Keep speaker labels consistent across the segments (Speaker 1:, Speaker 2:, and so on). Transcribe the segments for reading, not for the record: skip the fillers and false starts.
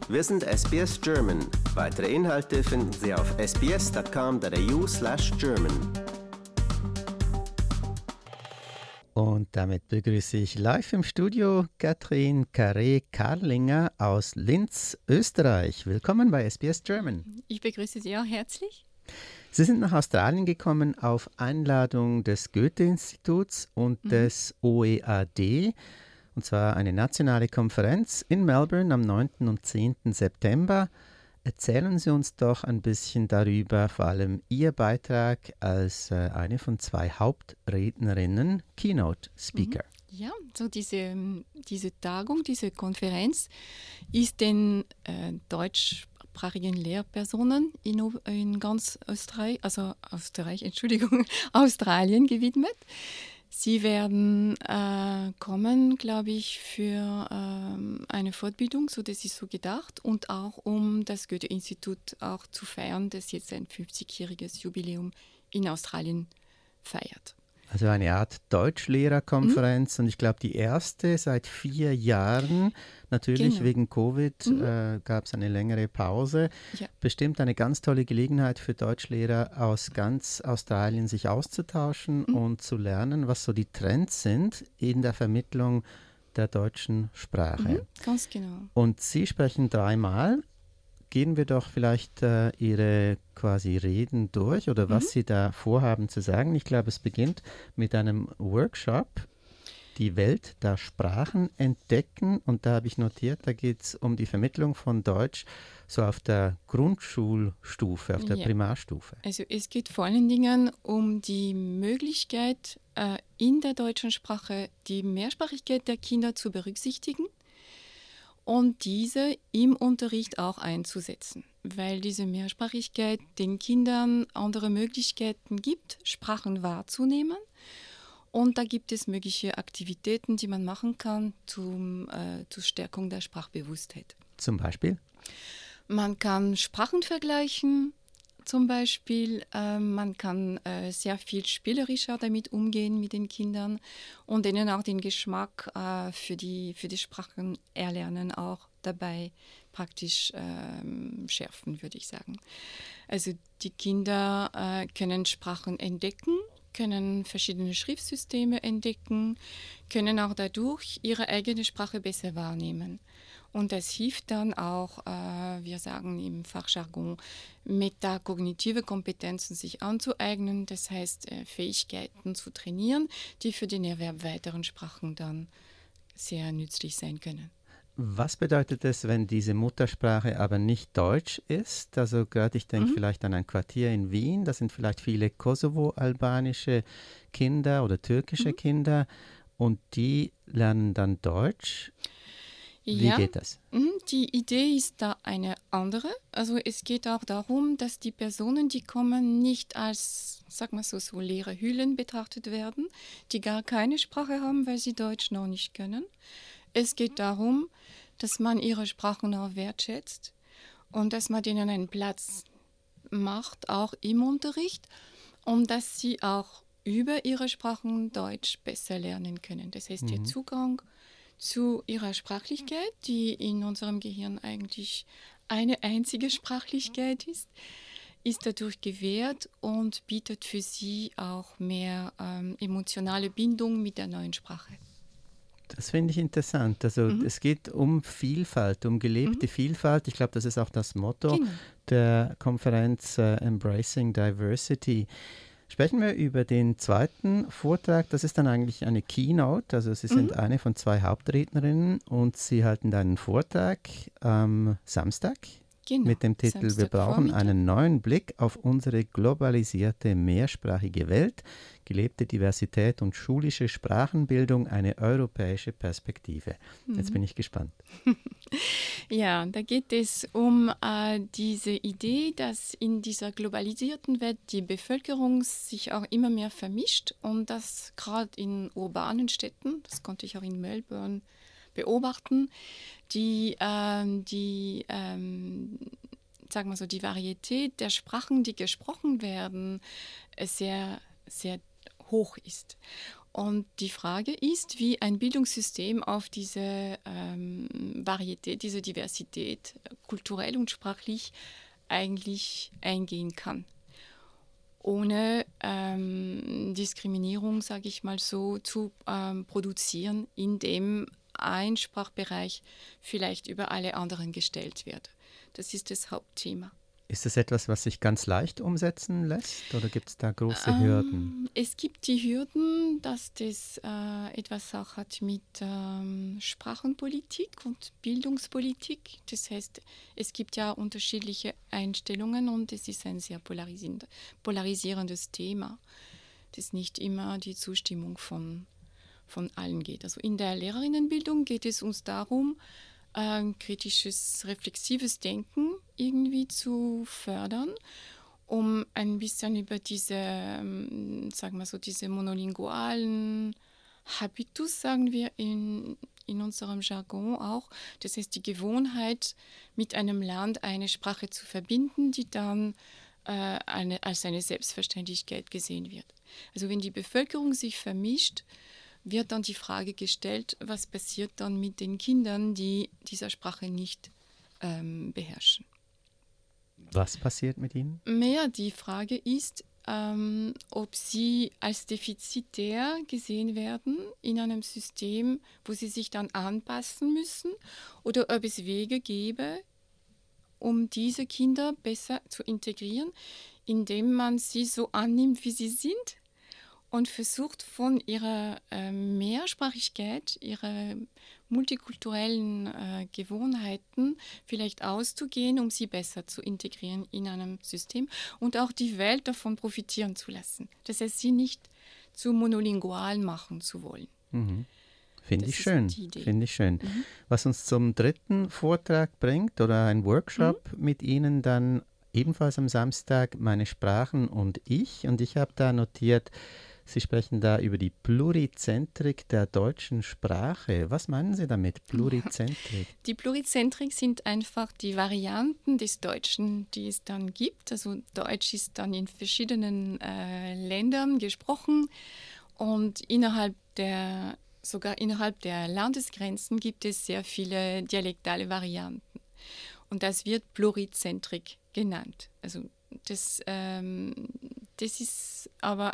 Speaker 1: Wir sind SBS German. Weitere Inhalte finden Sie auf sbs.com.au/German.
Speaker 2: Und damit begrüße ich live im Studio Katrin Carré-Karlinger aus Linz, Österreich. Willkommen bei SBS German.
Speaker 3: Ich begrüße Sie auch herzlich.
Speaker 2: Sie sind nach Australien gekommen auf Einladung des Goethe-Instituts und des OEAD, und zwar eine nationale Konferenz in Melbourne am 9. und 10. September. Erzählen Sie uns doch ein bisschen darüber, vor allem Ihr Beitrag als eine von 2 Hauptrednerinnen, Keynote Speaker.
Speaker 3: Ja, so diese Tagung, diese Konferenz ist den deutschsprachigen Lehrpersonen in ganz Australien gewidmet. Sie werden kommen, glaube ich, für eine Fortbildung, so das ist so gedacht, und auch um das Goethe-Institut auch zu feiern, das jetzt ein 50-jähriges Jubiläum in Australien feiert.
Speaker 2: Also eine Art Deutschlehrerkonferenz und ich glaube die erste seit 4 Jahren. Natürlich
Speaker 3: Genau.
Speaker 2: wegen Covid gab es eine längere Pause.
Speaker 3: Ja.
Speaker 2: Bestimmt eine ganz tolle Gelegenheit für Deutschlehrer aus ganz Australien, sich auszutauschen und zu lernen, was so die Trends sind in der Vermittlung der deutschen Sprache.
Speaker 3: Ganz genau.
Speaker 2: Und Sie sprechen 3-mal. Gehen wir doch vielleicht Ihre quasi Reden durch oder was Sie da vorhaben zu sagen. Ich glaube, es beginnt mit einem Workshop, die Welt der Sprachen entdecken. Und da habe ich notiert, da geht es um die Vermittlung von Deutsch so auf der Grundschulstufe, auf der Primarstufe.
Speaker 3: Also es geht vor allen Dingen um die Möglichkeit, in der deutschen Sprache die Mehrsprachigkeit der Kinder zu berücksichtigen und diese im Unterricht auch einzusetzen, weil diese Mehrsprachigkeit den Kindern andere Möglichkeiten gibt, Sprachen wahrzunehmen. Und da gibt es mögliche Aktivitäten, die man machen kann zur Stärkung der Sprachbewusstheit.
Speaker 2: Zum Beispiel?
Speaker 3: Man kann Sprachen vergleichen, zum Beispiel. Man kann sehr viel spielerischer damit umgehen mit den Kindern und denen auch den Geschmack für die Sprachen erlernen auch dabei praktisch schärfen, würde ich sagen. Also die Kinder können Sprachen entdecken, können verschiedene Schriftsysteme entdecken, können auch dadurch ihre eigene Sprache besser wahrnehmen. Und das hilft dann auch, wir sagen im Fachjargon, metakognitive Kompetenzen sich anzueignen, das heißt Fähigkeiten zu trainieren, die für den Erwerb weiteren Sprachen dann sehr nützlich sein können.
Speaker 2: Was bedeutet es, wenn diese Muttersprache aber nicht Deutsch ist? Also gerade ich denke vielleicht an ein Quartier in Wien, da sind vielleicht viele kosovo-albanische Kinder oder türkische Kinder und die lernen dann Deutsch. Wie geht das?
Speaker 3: Die Idee ist da eine andere. Also es geht auch darum, dass die Personen, die kommen, nicht als, sag mal so leere Hüllen betrachtet werden, die gar keine Sprache haben, weil sie Deutsch noch nicht können. Es geht darum, dass man ihre Sprachen auch wertschätzt und dass man denen einen Platz macht, auch im Unterricht, und dass sie auch über ihre Sprachen Deutsch besser lernen können. Das heißt, der Zugang zu ihrer Sprachlichkeit, die in unserem Gehirn eigentlich eine einzige Sprachlichkeit ist dadurch gewährt und bietet für sie auch mehr emotionale Bindung mit der neuen Sprache.
Speaker 2: Das finde ich interessant. Also es geht um Vielfalt, um gelebte Vielfalt. Ich glaube, das ist auch das Motto der Konferenz Embracing Diversity. Sprechen wir über den zweiten Vortrag. Das ist dann eigentlich eine Keynote. Also Sie sind eine von 2 Hauptrednerinnen und Sie halten einen Vortrag am Samstag mit dem Titel „Wir brauchen einen neuen Blick auf unsere globalisierte mehrsprachige Welt, gelebte Diversität und schulische Sprachenbildung, eine europäische Perspektive“. Jetzt bin ich gespannt.
Speaker 3: Ja, da geht es um diese Idee, dass in dieser globalisierten Welt die Bevölkerung sich auch immer mehr vermischt und das gerade in urbanen Städten, das konnte ich auch in Melbourne beobachten, die Varietät der Sprachen, die gesprochen werden, sehr, sehr hoch ist. Und die Frage ist, wie ein Bildungssystem auf diese Varietät, diese Diversität kulturell und sprachlich eigentlich eingehen kann, ohne Diskriminierung, sage ich mal so, zu produzieren, indem ein Sprachbereich vielleicht über alle anderen gestellt wird. Das ist das Hauptthema.
Speaker 2: Ist das etwas, was sich ganz leicht umsetzen lässt oder gibt es da große Hürden?
Speaker 3: Es gibt die Hürden, dass das etwas auch hat mit Sprachenpolitik und Bildungspolitik. Das heißt, es gibt ja unterschiedliche Einstellungen und es ist ein sehr polarisierendes Thema, das nicht immer die Zustimmung von allen geht. Also in der Lehrerinnenbildung geht es uns darum, kritisches, reflexives Denken irgendwie zu fördern, um ein bisschen über diese, sagen wir so, diese monolingualen Habitus, sagen wir in unserem Jargon auch. Das heißt, die Gewohnheit, mit einem Land eine Sprache zu verbinden, die dann als eine Selbstverständlichkeit gesehen wird. Also wenn die Bevölkerung sich vermischt, wird dann die Frage gestellt, was passiert dann mit den Kindern, die diese Sprache nicht beherrschen.
Speaker 2: Was passiert mit ihnen?
Speaker 3: Mehr die Frage ist, ob sie als defizitär gesehen werden in einem System, wo sie sich dann anpassen müssen, oder ob es Wege gäbe, um diese Kinder besser zu integrieren, indem man sie so annimmt, wie sie sind, und versucht von ihrer Mehrsprachigkeit, ihrer multikulturellen Gewohnheiten vielleicht auszugehen, um sie besser zu integrieren in einem System und auch die Welt davon profitieren zu lassen. Das heißt, sie nicht zu monolingual machen zu wollen.
Speaker 2: Mhm. Finde ich schön. Mhm. Was uns zum dritten Vortrag bringt oder ein Workshop mit Ihnen dann ebenfalls am Samstag, meine Sprachen und ich. Und ich habe da notiert, Sie sprechen da über die Plurizentrik der deutschen Sprache. Was meinen Sie damit, Plurizentrik?
Speaker 3: Die Plurizentrik sind einfach die Varianten des Deutschen, die es dann gibt. Also Deutsch ist dann in verschiedenen Ländern gesprochen und sogar innerhalb der Landesgrenzen gibt es sehr viele dialektale Varianten. Und das wird Plurizentrik genannt. Also das ist aber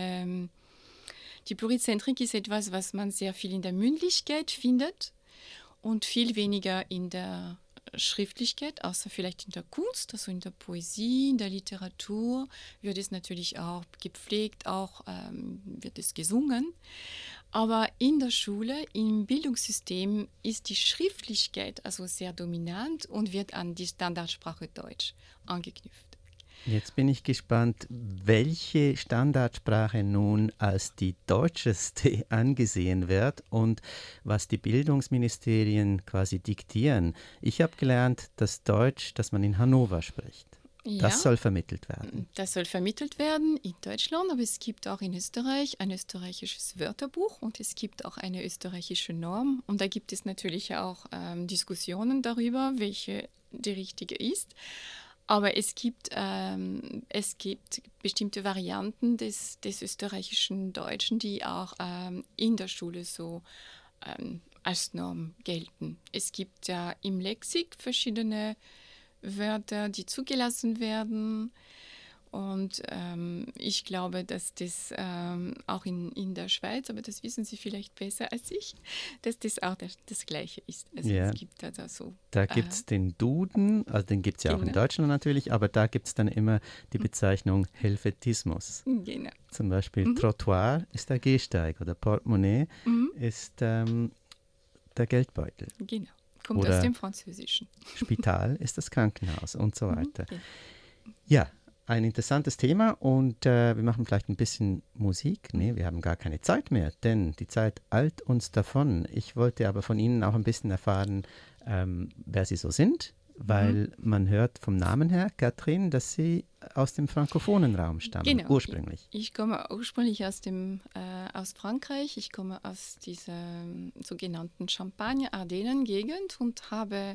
Speaker 3: die Plurizentrik ist etwas, was man sehr viel in der Mündlichkeit findet und viel weniger in der Schriftlichkeit, außer vielleicht in der Kunst, also in der Poesie, in der Literatur wird es natürlich auch gepflegt, auch wird es gesungen. Aber in der Schule, im Bildungssystem ist die Schriftlichkeit also sehr dominant und wird an die Standardsprache Deutsch angeknüpft.
Speaker 2: Jetzt bin ich gespannt, welche Standardsprache nun als die deutscheste angesehen wird und was die Bildungsministerien quasi diktieren. Ich habe gelernt, dass Deutsch, das man in Hannover spricht. Ja, das soll vermittelt werden.
Speaker 3: Das soll vermittelt werden in Deutschland, aber es gibt auch in Österreich ein österreichisches Wörterbuch und es gibt auch eine österreichische Norm. Und da gibt es natürlich auch Diskussionen darüber, welche die richtige ist. Aber es gibt bestimmte Varianten des österreichischen Deutschen, die auch in der Schule so als Norm gelten. Es gibt ja im Lexik verschiedene Wörter, die zugelassen werden. Und ich glaube, dass das auch in der Schweiz, aber das wissen Sie vielleicht besser als ich, dass das auch das Gleiche ist. Also
Speaker 2: ja,
Speaker 3: es gibt da so.
Speaker 2: Da gibt es den Duden, also den gibt es ja auch in Deutschland natürlich, aber da gibt es dann immer die Bezeichnung Helvetismus.
Speaker 3: Genau.
Speaker 2: Zum Beispiel Trottoir ist der Gehsteig oder Portemonnaie ist der Geldbeutel.
Speaker 3: Genau, kommt
Speaker 2: oder
Speaker 3: aus dem Französischen.
Speaker 2: Spital ist das Krankenhaus und so weiter.
Speaker 3: Okay.
Speaker 2: Ja, ein interessantes Thema und wir machen vielleicht ein bisschen Musik. Nee, wir haben gar keine Zeit mehr, denn die Zeit eilt uns davon. Ich wollte aber von Ihnen auch ein bisschen erfahren, wer Sie so sind, weil man hört vom Namen her, Katrin, dass Sie aus dem frankophonen Raum stammen,
Speaker 3: genau.
Speaker 2: Ursprünglich.
Speaker 3: Ich komme ursprünglich aus Frankreich. Ich komme aus dieser sogenannten Champagne-Ardenen-Gegend und habe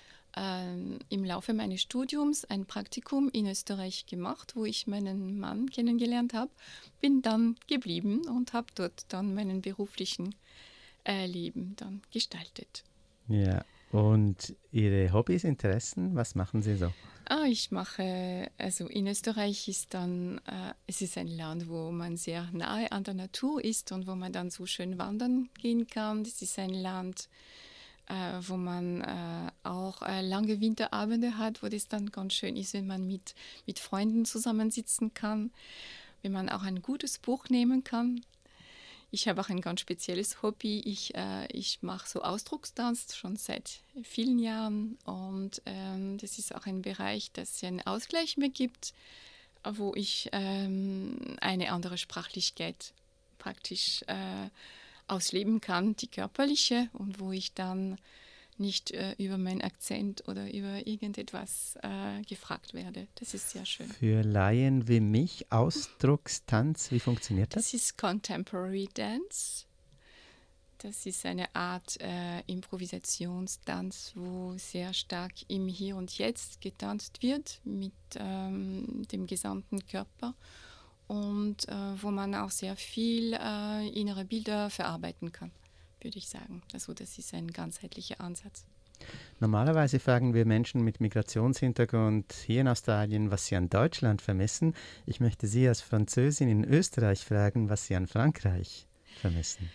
Speaker 3: im Laufe meines Studiums ein Praktikum in Österreich gemacht, wo ich meinen Mann kennengelernt habe, bin dann geblieben und habe dort dann meinen beruflichen Leben dann gestaltet.
Speaker 2: Ja, Und Ihre Hobbys, Interessen, was machen Sie so?
Speaker 3: Ich mache, also in Österreich ist dann, es ist ein Land, wo man sehr nahe an der Natur ist und wo man dann so schön wandern gehen kann. Das ist ein Land, wo man auch lange Winterabende hat, wo das dann ganz schön ist, wenn man mit Freunden zusammensitzen kann, wenn man auch ein gutes Buch nehmen kann. Ich habe auch ein ganz spezielles Hobby. Ich mache so Ausdruckstanz schon seit vielen Jahren und das ist auch ein Bereich, das einen Ausgleich mir gibt, wo ich eine andere Sprachlichkeit praktisch ausleben kann, die körperliche, und wo ich dann nicht über meinen Akzent oder über irgendetwas gefragt werde. Das ist sehr schön.
Speaker 2: Für Laien wie mich, Ausdruckstanz, wie funktioniert das?
Speaker 3: Das ist Contemporary Dance. Das ist eine Art Improvisationstanz, wo sehr stark im Hier und Jetzt getanzt wird mit dem gesamten Körper und wo man auch sehr viel innere Bilder verarbeiten kann, würde ich sagen. Also das ist ein ganzheitlicher Ansatz.
Speaker 2: Normalerweise fragen wir Menschen mit Migrationshintergrund hier in Australien, was sie an Deutschland vermissen. Ich möchte Sie als Französin in Österreich fragen, was Sie an Frankreich vermissen.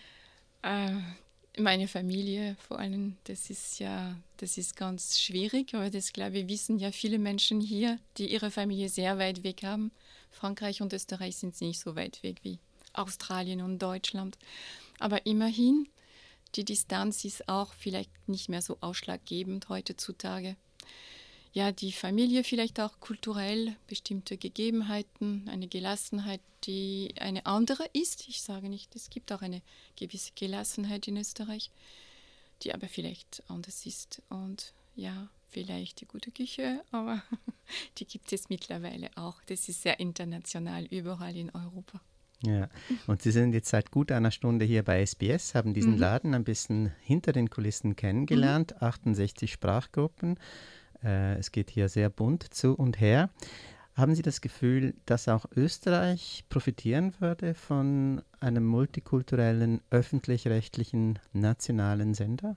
Speaker 3: Meine Familie vor allem, das ist ganz schwierig, aber das, glaube ich, wissen ja viele Menschen hier, die ihre Familie sehr weit weg haben. Frankreich und Österreich sind nicht so weit weg wie Australien und Deutschland. Aber immerhin, die Distanz ist auch vielleicht nicht mehr so ausschlaggebend heutzutage. Ja, die Familie vielleicht auch kulturell, bestimmte Gegebenheiten, eine Gelassenheit, die eine andere ist. Ich sage nicht, es gibt auch eine gewisse Gelassenheit in Österreich, die aber vielleicht anders ist. Und ja, vielleicht die gute Küche, aber die gibt es mittlerweile auch. Das ist sehr international, überall in Europa.
Speaker 2: Ja, und Sie sind jetzt seit gut einer Stunde hier bei SBS, haben diesen Laden ein bisschen hinter den Kulissen kennengelernt, 68 Sprachgruppen. Es geht hier sehr bunt zu und her. Haben Sie das Gefühl, dass auch Österreich profitieren würde von einem multikulturellen, öffentlich-rechtlichen, nationalen Sender?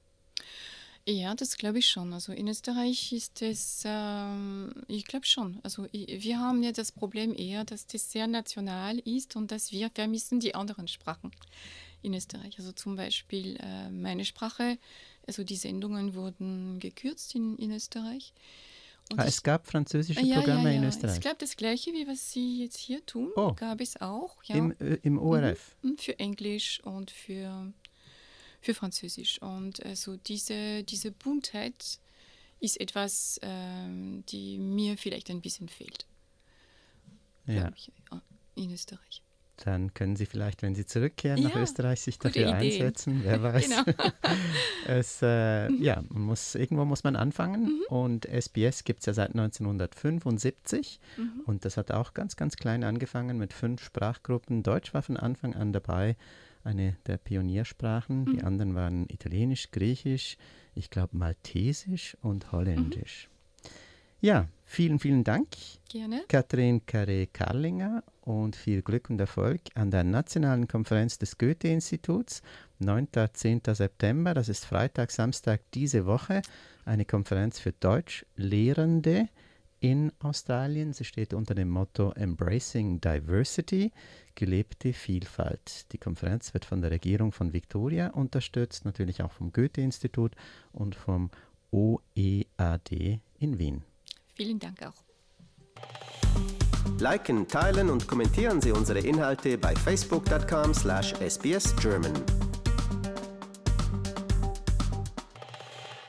Speaker 3: Ja, das glaube ich schon. Also in Österreich ist es, ich glaube schon. Also wir haben ja das Problem eher, dass das sehr national ist und dass wir vermissen die anderen Sprachen in Österreich. Also zum Beispiel meine Sprache, also die Sendungen wurden gekürzt in Österreich. Und
Speaker 2: es gab französische Programme in Österreich?
Speaker 3: Ich glaube, das Gleiche, wie was Sie jetzt hier tun, gab es auch. Ja.
Speaker 2: Im ORF?
Speaker 3: Für Englisch und für Französisch. Und also diese Buntheit ist etwas, die mir vielleicht ein bisschen fehlt.
Speaker 2: Ja.
Speaker 3: Ich, in Österreich.
Speaker 2: Dann können Sie vielleicht, wenn Sie zurückkehren nach Österreich, sich dafür einsetzen. Wer weiß.
Speaker 3: Genau.
Speaker 2: Irgendwo muss man anfangen. Und SBS gibt es ja seit 1975. Und das hat auch ganz, ganz klein angefangen mit 5 Sprachgruppen. Deutsch war von Anfang an dabei, eine der Pioniersprachen. Die anderen waren Italienisch, Griechisch, ich glaube Maltesisch und Holländisch. Ja, vielen, vielen Dank.
Speaker 3: Gerne.
Speaker 2: Katrin Carré-Karlinger, und viel Glück und Erfolg an der Nationalen Konferenz des Goethe-Instituts, 9. 10. September, das ist Freitag, Samstag diese Woche, eine Konferenz für Deutschlehrende in Australien. Sie steht unter dem Motto Embracing Diversity, gelebte Vielfalt. Die Konferenz wird von der Regierung von Victoria unterstützt, natürlich auch vom Goethe-Institut und vom OEAD in Wien.
Speaker 3: Vielen Dank auch.
Speaker 1: Liken, teilen und kommentieren Sie unsere Inhalte bei facebook.com/sbsgerman.